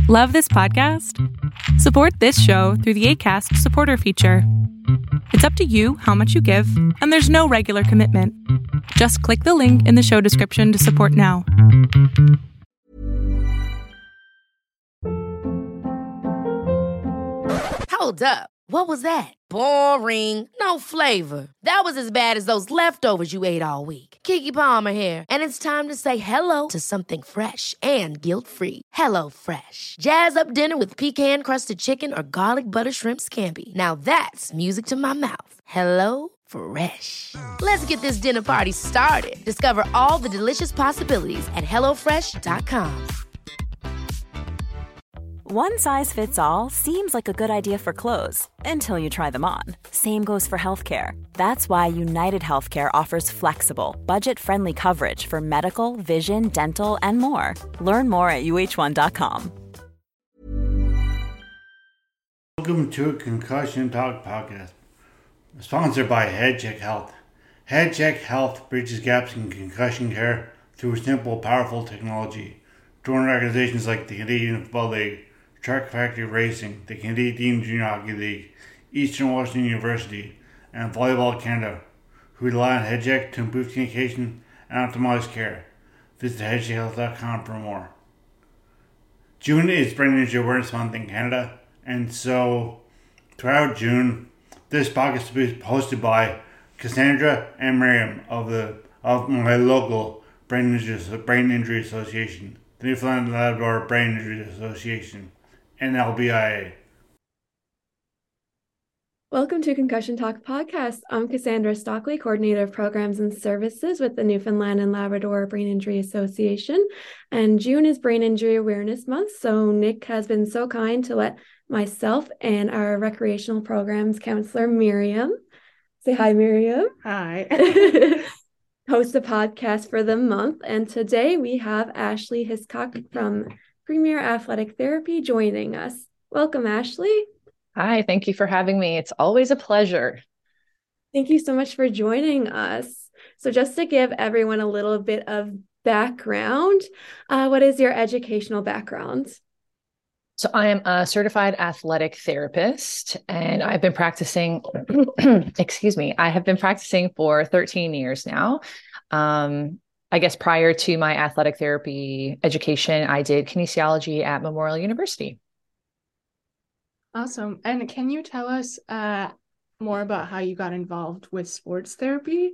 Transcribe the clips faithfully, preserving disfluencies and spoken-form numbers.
Love this podcast? Support this show through the Acast supporter feature. It's up to you how much you give, and there's no regular commitment. Just click the link in the show description to support now. Hold up. What was that? Boring. No flavor. That was as bad as those leftovers you ate all week. Keke Palmer here, and it's time to say hello to something fresh and guilt-free. Hello Fresh. Jazz up dinner with pecan-crusted chicken or garlic butter shrimp scampi. Now that's music to my mouth. Hello Fresh. Let's get this dinner party started. Discover all the delicious possibilities at hello fresh dot com. One size fits all seems like a good idea for clothes until you try them on. Same goes for healthcare. That's why United Healthcare offers flexible, budget-friendly coverage for medical, vision, dental, and more. Learn more at U H one dot com. Welcome to a Concussion Talk podcast, sponsored by HeadCheck Health. HeadCheck Health bridges gaps in concussion care through simple, powerful technology. Join organizations like the Canadian Football League, Shark Factory Racing, the Canadian Junior Hockey League, Eastern Washington University, and Volleyball Canada, who rely on HeadCheck to improve communication and optimize care. Visit head check health dot com for more. June is Brain Injury Awareness Month in Canada, and so throughout June, this podcast will be hosted by Cassandra and Miriam of the of my local Brain Injury, Brain Injury Association, the Newfoundland and Labrador Brain Injury Association, N L B I A. Welcome to Concussion Talk podcast. I'm Cassandra Stockley, Coordinator of Programs and Services with the Newfoundland and Labrador Brain Injury Association. And June is Brain Injury Awareness Month, so Nick has been so kind to let myself and our recreational programs counselor Miriam, say hi Miriam. Hi. Host a podcast for the month. And today we have Ashley Hiscock from Premier Athletic Therapy joining us. Welcome, Ashley. Hi, thank you for having me. It's always a pleasure. Thank you so much for joining us. So just to give everyone a little bit of background, uh, what is your educational background? So I am a certified athletic therapist, and I've been practicing, excuse me, I have been practicing for thirteen years now. Um, I guess prior to my athletic therapy education, I did kinesiology at Memorial University. Awesome. And can you tell us uh, more about how you got involved with sports therapy?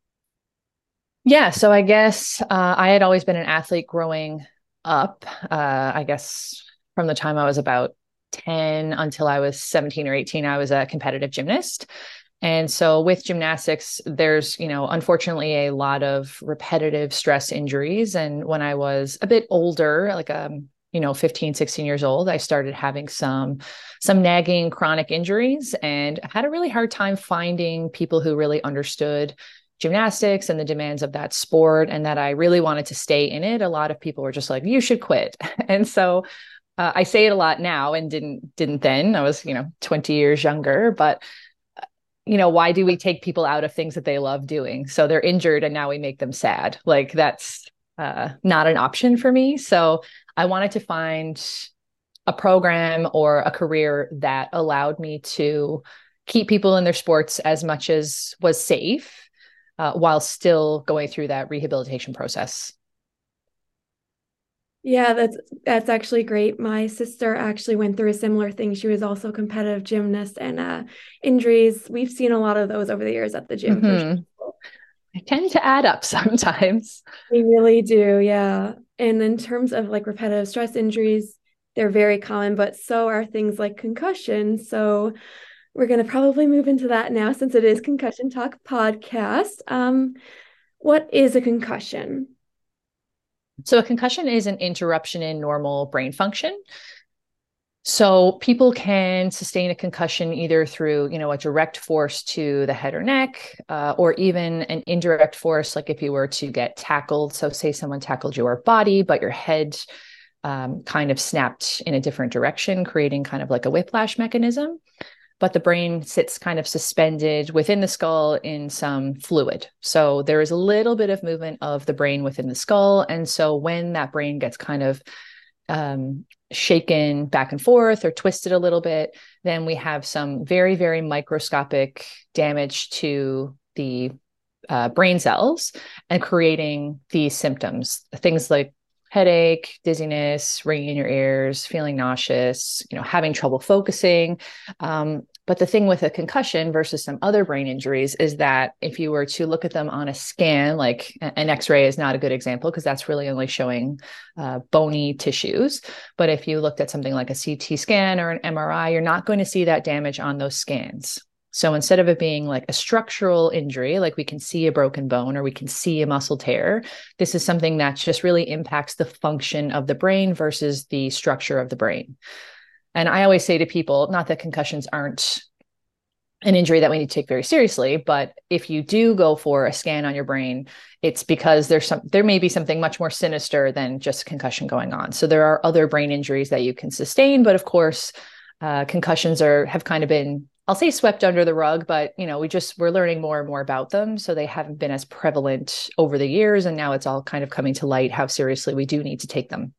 Yeah, so I guess uh, I had always been an athlete growing up, uh, I guess from the time I was about ten until I was seventeen or eighteen, I was a competitive gymnast. And so with gymnastics, there's, you know, unfortunately a lot of repetitive stress injuries. And when I was a bit older, like, um, you know, fifteen, sixteen years old, I started having some, some nagging chronic injuries and had a really hard time finding people who really understood gymnastics and the demands of that sport, and that I really wanted to stay in it. A lot of people were just like, you should quit. And so uh, I say it a lot now and didn't, didn't then. I was, you know, twenty years younger, but you know, why do we take people out of things that they love doing? So they're injured and now we make them sad. Like that's uh, not an option for me. So I wanted to find a program or a career that allowed me to keep people in their sports as much as was safe, uh, while still going through that rehabilitation process. Yeah, that's that's actually great. My sister actually went through a similar thing. She was also a competitive gymnast, and uh, injuries, we've seen a lot of those over the years at the gym. Mm-hmm. For sure. They tend to add up sometimes. They really do, yeah. And in terms of like repetitive stress injuries, they're very common, but so are things like concussion. So we're going to probably move into that now since it is Concussion Talk podcast. Um, what is a concussion? So a concussion is an interruption in normal brain function. So people can sustain a concussion either through, you know, a direct force to the head or neck, uh, or even an indirect force, like if you were to get tackled. So say someone tackled your body, but your head um, kind of snapped in a different direction, creating kind of like a whiplash mechanism. But the brain sits kind of suspended within the skull in some fluid. So there is a little bit of movement of the brain within the skull. And so when that brain gets kind of um, shaken back and forth or twisted a little bit, then we have some very, very microscopic damage to the uh, brain cells and creating these symptoms, things like headache, dizziness, ringing in your ears, feeling nauseous, you know, having trouble focusing. Um, but the thing with a concussion versus some other brain injuries is that if you were to look at them on a scan, like an X-ray is not a good example because that's really only showing uh, bony tissues. But if you looked at something like a C T scan or an M R I, you're not going to see that damage on those scans. So instead of it being like a structural injury, like we can see a broken bone or we can see a muscle tear, this is something that just really impacts the function of the brain versus the structure of the brain. And I always say to people, not that concussions aren't an injury that we need to take very seriously, but if you do go for a scan on your brain, it's because there's some, there may be something much more sinister than just concussion going on. So there are other brain injuries that you can sustain, but of course, uh, concussions are have kind of been, I'll say, swept under the rug, but you know, we just we're learning more and more about them, so they haven't been as prevalent over the years, and now it's all kind of coming to light how seriously we do need to take them.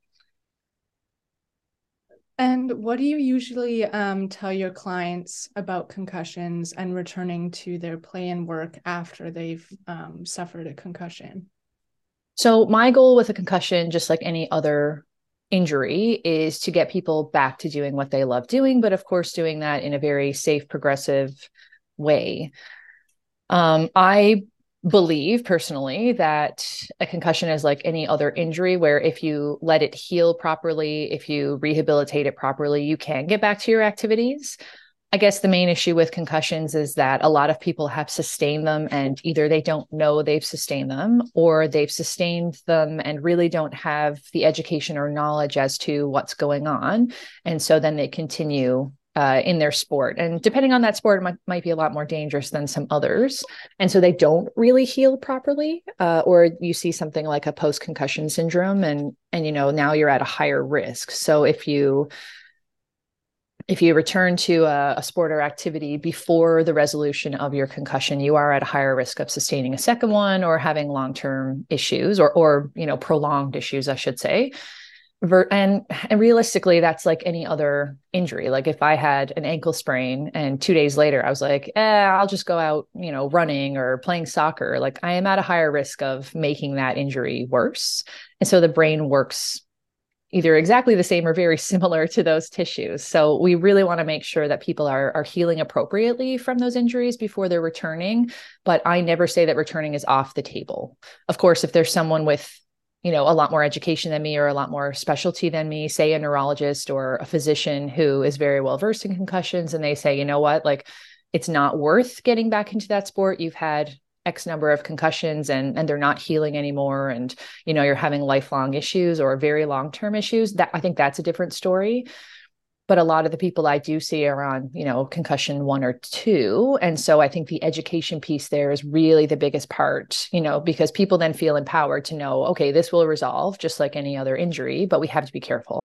And what do you usually um, tell your clients about concussions and returning to their play and work after they've um, suffered a concussion? So my goal with a concussion, just like any other injury, is to get people back to doing what they love doing, but of course doing that in a very safe, progressive way. Um, I believe personally that a concussion is like any other injury, where if you let it heal properly, if you rehabilitate it properly, you can get back to your activities. I guess the main issue with concussions is that a lot of people have sustained them and either they don't know they've sustained them, or they've sustained them and really don't have the education or knowledge as to what's going on. And so then they continue uh, in their sport. And depending on that sport, it might, might be a lot more dangerous than some others. And so they don't really heal properly, uh, or you see something like a post-concussion syndrome and, and, you know, now you're at a higher risk. So if you If you return to a, a sport or activity before the resolution of your concussion, you are at a higher risk of sustaining a second one or having long-term issues or, or you know, prolonged issues, I should say. Ver- and, and realistically, that's like any other injury. Like if I had an ankle sprain and two days later I was like, eh, I'll just go out, you know, running or playing soccer, like I am at a higher risk of making that injury worse. And so the brain works either exactly the same or very similar to those tissues. So we really want to make sure that people are, are healing appropriately from those injuries before they're returning. But I never say that returning is off the table. Of course, if there's someone with, you know, a lot more education than me or a lot more specialty than me, say a neurologist or a physician who is very well versed in concussions, and they say, you know what, like it's not worth getting back into that sport. You've had X number of concussions and, and they're not healing anymore. And, you know, you're having lifelong issues or very long-term issues. That I think that's a different story. But a lot of the people I do see are on, you know, concussion one or two. And so I think the education piece there is really the biggest part, you know, because people then feel empowered to know, okay, this will resolve just like any other injury, but we have to be careful.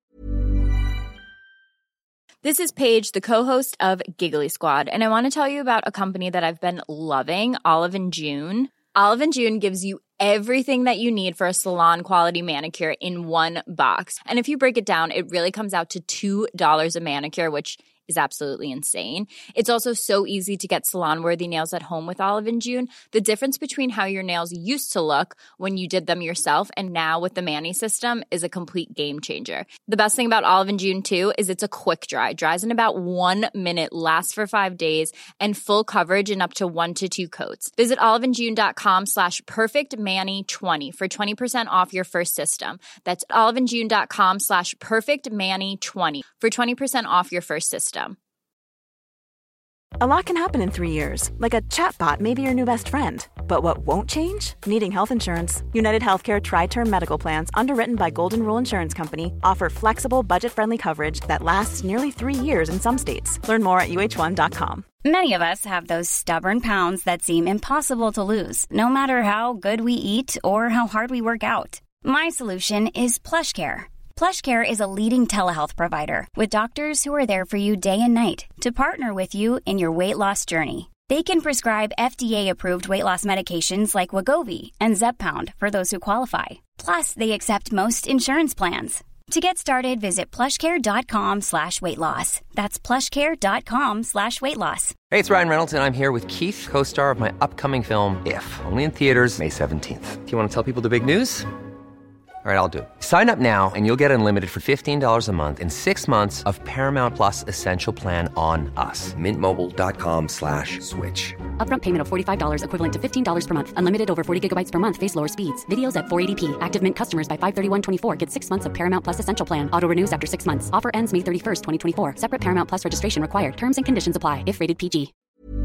This is Paige, the co-host of Giggly Squad, and I want to tell you about a company that I've been loving, Olive and June. Olive and June gives you everything that you need for a salon-quality manicure in one box. And if you break it down, it really comes out to two dollars a manicure, which is absolutely insane. It's also so easy to get salon-worthy nails at home with Olive and June. The difference between how your nails used to look when you did them yourself and now with the Mani system is a complete game changer. The best thing about Olive and June, too, is it's a quick dry. Dries in about one minute, lasts for five days, and full coverage in up to one to two coats. Visit oliveandjune.com slash perfectmani20 for twenty percent off your first system. That's oliveandjune.com slash perfectmani20 for twenty percent off your first system. A lot can happen in three years, like a chatbot may be your new best friend. But what won't change? Needing health insurance. United Healthcare Tri-Term Medical Plans, underwritten by Golden Rule Insurance Company, offer flexible, budget-friendly coverage that lasts nearly three years in some states. Learn more at U H one dot com. Many of us have those stubborn pounds that seem impossible to lose, no matter how good we eat or how hard we work out. My solution is PlushCare. PlushCare is a leading telehealth provider with doctors who are there for you day and night to partner with you in your weight loss journey. They can prescribe F D A-approved weight loss medications like Wegovy and Zepbound for those who qualify. Plus, they accept most insurance plans. To get started, visit plushcare.com slash weight loss. That's plushcare.com slash weight loss. Hey, it's Ryan Reynolds, and I'm here with Keith, co-star of my upcoming film, If, only in theaters May seventeenth. Do you want to tell people the big news? All right, I'll do it. Sign up now and you'll get unlimited for fifteen dollars a month and six months of Paramount Plus Essential Plan on us. Mintmobile.com slash switch. Upfront payment of forty-five dollars equivalent to fifteen dollars per month. Unlimited over forty gigabytes per month. Face lower speeds. Videos at four eighty p. Active Mint customers by five thirty-one twenty-four get six months of Paramount Plus Essential Plan. Auto renews after six months. Offer ends May thirty-first, twenty twenty-four. Separate Paramount Plus registration required. Terms and conditions apply if rated P G.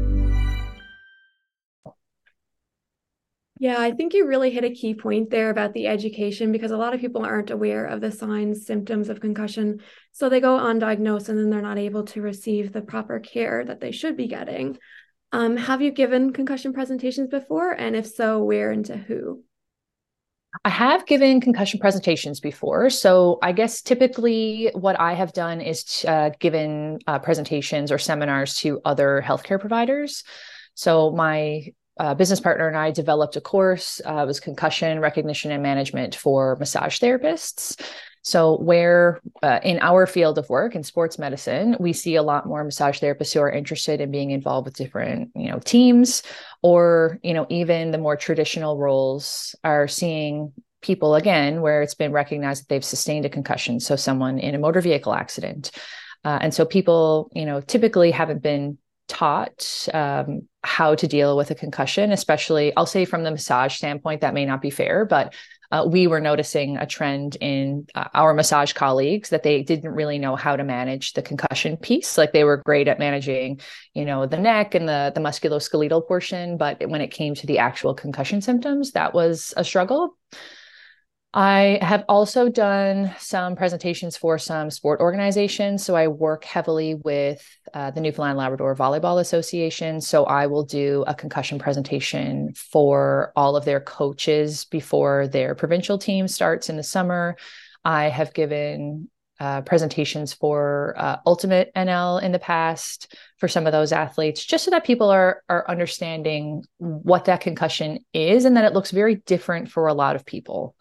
Yeah, I think you really hit a key point there about the education, because a lot of people aren't aware of the signs, symptoms of concussion. So they go undiagnosed and then they're not able to receive the proper care that they should be getting. Um, have you given concussion presentations before? And if so, where and to who? I have given concussion presentations before. So I guess typically what I have done is uh, given uh, presentations or seminars to other healthcare providers. So my Uh, business partner and I developed a course. Uh, it was concussion recognition and management for massage therapists. So where uh, in our field of work in sports medicine, we see a lot more massage therapists who are interested in being involved with different, you know, teams, or, you know, even the more traditional roles are seeing people again, where it's been recognized that they've sustained a concussion. So someone in a motor vehicle accident. Uh, and so people, you know, typically haven't been taught um, how to deal with a concussion, especially, I'll say from the massage standpoint, that may not be fair, but uh, we were noticing a trend in uh, our massage colleagues that they didn't really know how to manage the concussion piece. Like they were great at managing, you know, the neck and the, the musculoskeletal portion, but when it came to the actual concussion symptoms, that was a struggle. I have also done some presentations for some sport organizations. So I work heavily with uh, the Newfoundland Labrador Volleyball Association. So I will do a concussion presentation for all of their coaches before their provincial team starts in the summer. I have given uh, presentations for uh, Ultimate N L in the past for some of those athletes, just so that people are, are understanding what that concussion is and that it looks very different for a lot of people.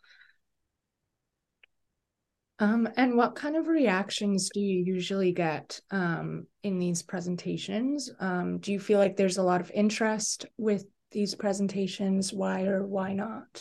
Um, and what kind of reactions do you usually get um, in these presentations? Um, do you feel like there's a lot of interest with these presentations? Why or why not?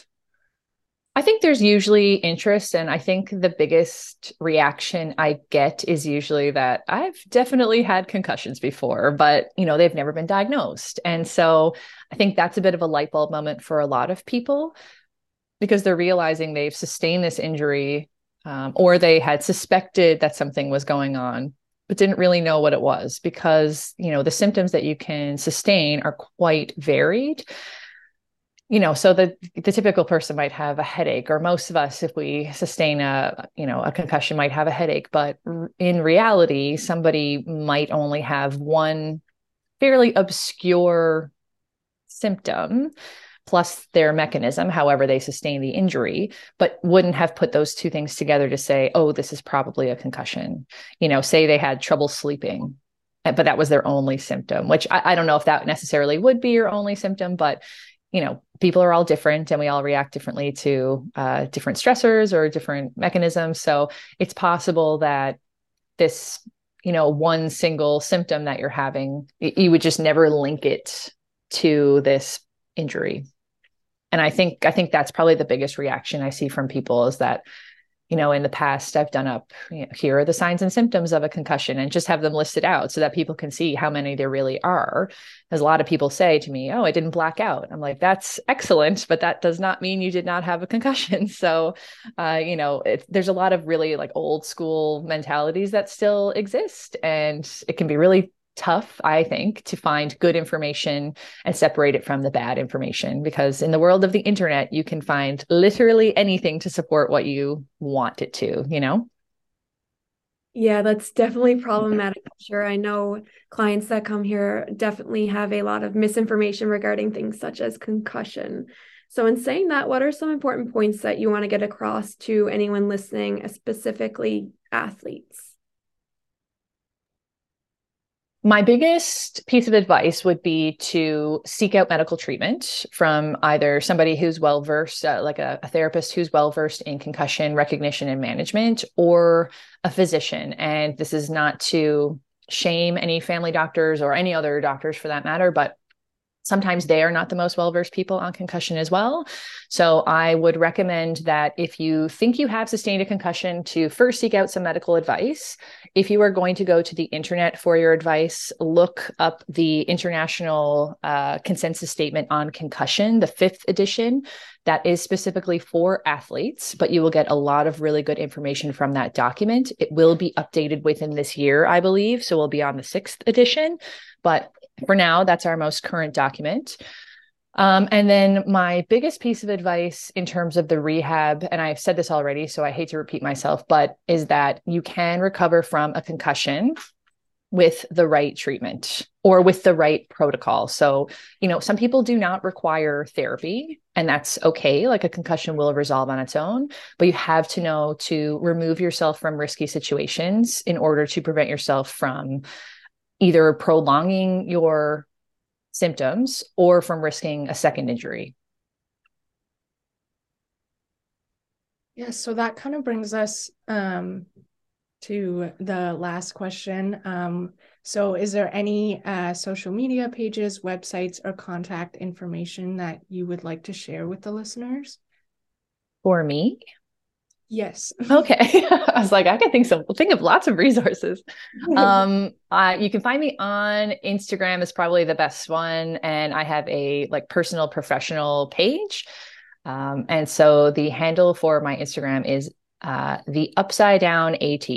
I think there's usually interest. And I think the biggest reaction I get is usually that I've definitely had concussions before, but, you know, they've never been diagnosed. And so I think that's a bit of a light bulb moment for a lot of people, because they're realizing they've sustained this injury, Um, or they had suspected that something was going on, but didn't really know what it was, because, you know, the symptoms that you can sustain are quite varied. You know, so the, the typical person might have a headache, or most of us, if we sustain a, you know, a concussion, might have a headache. But in reality, somebody might only have one fairly obscure symptom, plus their mechanism, however they sustain the injury, but wouldn't have put those two things together to say, oh, this is probably a concussion. You know, say they had trouble sleeping, but that was their only symptom, which I, I don't know if that necessarily would be your only symptom, but, you know, people are all different and we all react differently to uh, different stressors or different mechanisms. So it's possible that this, you know, one single symptom that you're having, you would just never link it to this injury. And I think, I think that's probably the biggest reaction I see from people, is that, you know, in the past I've done up, you know, here are the signs and symptoms of a concussion, and just have them listed out so that people can see how many there really are. As a lot of people say to me, oh, I didn't black out. I'm like, that's excellent, but that does not mean you did not have a concussion. So, uh, you know, it, there's a lot of really like old school mentalities that still exist, and it can be really tough, I think, to find good information and separate it from the bad information, because in the world of the internet, you can find literally anything to support what you want it to, you know? Yeah, that's definitely problematic. I'm sure. I know clients that come here definitely have a lot of misinformation regarding things such as concussion. So in saying that, what are some important points that you want to get across to anyone listening, specifically athletes? My biggest piece of advice would be to seek out medical treatment from either somebody who's well-versed, uh, like a, a therapist who's well-versed in concussion recognition and management, or a physician. And this is not to shame any family doctors or any other doctors for that matter, but sometimes they are not the most well-versed people on concussion as well. So I would recommend that if you think you have sustained a concussion, to first seek out some medical advice. If you are going to go to the internet for your advice, look up the International uh, Consensus Statement on Concussion, the fifth edition. That is specifically for athletes, but you will get a lot of really good information from that document. It will be updated within this year, I believe. So we'll be on the sixth edition, but for now, that's our most current document. Um, and then my biggest piece of advice in terms of the rehab, and I've said this already, so I hate to repeat myself, but is that you can recover from a concussion with the right treatment or with the right protocol. So, you know, some people do not require therapy, and that's okay. Like a concussion will resolve on its own, but you have to know to remove yourself from risky situations in order to prevent yourself from either prolonging your symptoms or from risking a second injury. Yeah, so that kind of brings us um, to the last question. Um, so is there any uh, social media pages, websites, or contact information that you would like to share with the listeners? For me? Yes. Okay. I was like, I can think some think of lots of resources. Um, uh, you can find me on Instagram is probably the best one. And I have a like personal professional page. Um, and so the handle for my Instagram is uh, the Upside Down AT.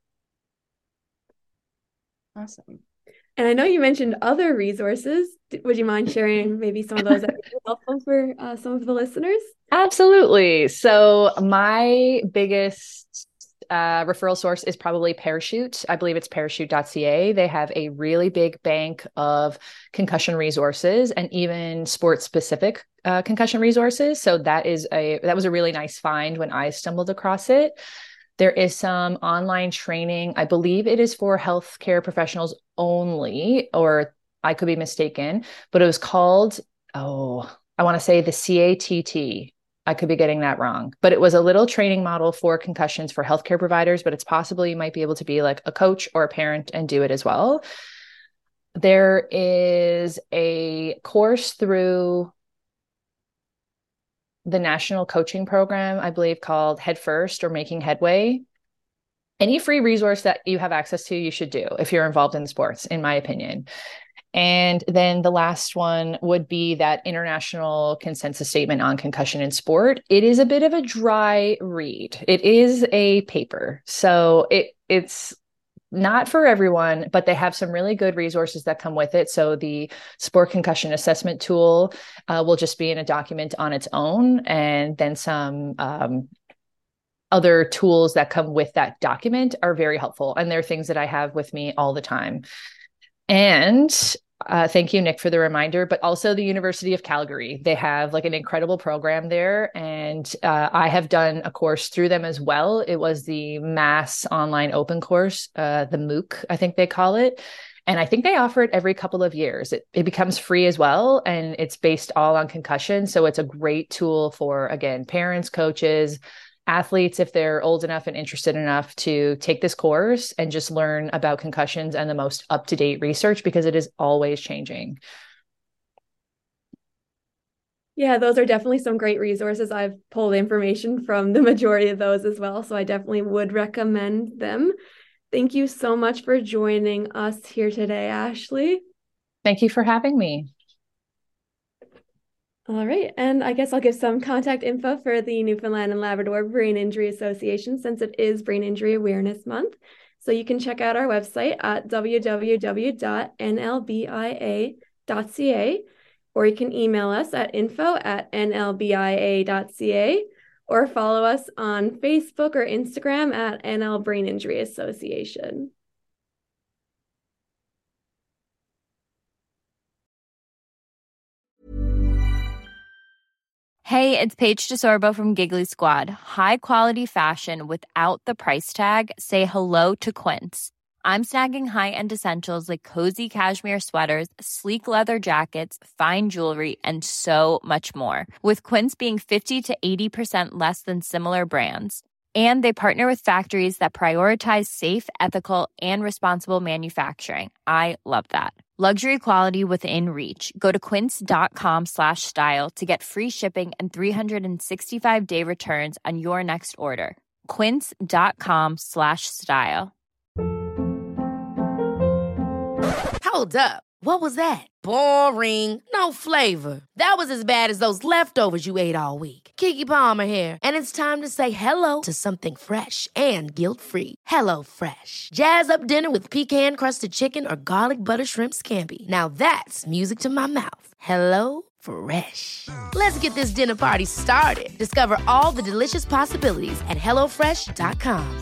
Awesome. And I know you mentioned other resources. Would you mind sharing maybe some of those that would be helpful for uh, some of the listeners? Absolutely. So my biggest uh, referral source is probably Parachute. I believe it's parachute dot c a. They have a really big bank of concussion resources and even sports specific uh, concussion resources. So that is a, that was a really nice find when I stumbled across it. There is some online training. I believe it is for healthcare professionals only, or I could be mistaken, but it was called, oh, I want to say the C A T T. I could be getting that wrong, but it was a little training model for concussions for healthcare providers, but it's possible you might be able to be like a coach or a parent and do it as well. There is a course through the National Coaching Program, I believe, called Head First or Making Headway. Any free resource that you have access to, you should do if you're involved in sports, in my opinion. And then the last one would be that International Consensus Statement on Concussion in Sport. It is a bit of a dry read. It is a paper. So it it's not for everyone, but they have some really good resources that come with it. So the Sport Concussion Assessment Tool uh, will just be in a document on its own, and then some um, other tools that come with that document are very helpful. And they're things that I have with me all the time. And uh, thank you, Nick, for the reminder, but also the University of Calgary. They have like an incredible program there. And uh, I have done a course through them as well. It was the Mass Online Open Course, uh, the MOOC, I think they call it. And I think they offer it every couple of years. It, it becomes free as well. And it's based all on concussion. So it's a great tool for, again, parents, coaches, athletes, if they're old enough and interested enough to take this course and just learn about concussions and the most up-to-date research, because it is always changing. Yeah, those are definitely some great resources. I've pulled information from the majority of those as well, so I definitely would recommend them. Thank you so much for joining us here today, Ashley. Thank you for having me. All right, and I guess I'll give some contact info for the Newfoundland and Labrador Brain Injury Association, since it is Brain Injury Awareness Month. So you can check out our website at w w w dot n l b i a dot c a, or you can email us at info at n l b i a dot c a, or follow us on Facebook or Instagram at N L Brain Injury Association. Hey, it's Paige DeSorbo from Giggly Squad. High quality fashion without the price tag. Say hello to Quince. I'm snagging high-end essentials like cozy cashmere sweaters, sleek leather jackets, fine jewelry, and so much more. With Quince being fifty to eighty percent less than similar brands. And they partner with factories that prioritize safe, ethical, and responsible manufacturing. I love that. Luxury quality within reach. Go to quince.com slash style to get free shipping and three sixty-five day returns on your next order. Quince.com slash style. Hold up. What was that? Boring. No flavor. That was as bad as those leftovers you ate all week. Keke Palmer here, and it's time to say hello to something fresh and guilt-free. Hello Fresh. Jazz up dinner with pecan-crusted chicken or garlic butter shrimp scampi. Now that's music to my mouth. Hello Fresh. Let's get this dinner party started. Discover all the delicious possibilities at hello fresh dot com.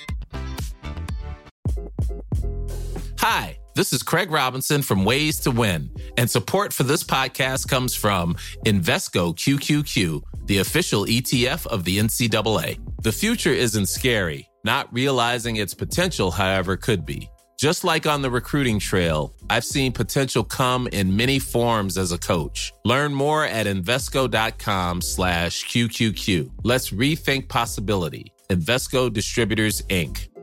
Hi, this is Craig Robinson from Ways to Win, and support for this podcast comes from Invesco Q Q Q, the official E T F of the N C double A. The future isn't scary. Not realizing its potential, however, could be. Just like on the recruiting trail, I've seen potential come in many forms as a coach. Learn more at Invesco.com slash QQQ. Let's rethink possibility. Invesco Distributors, Incorporated.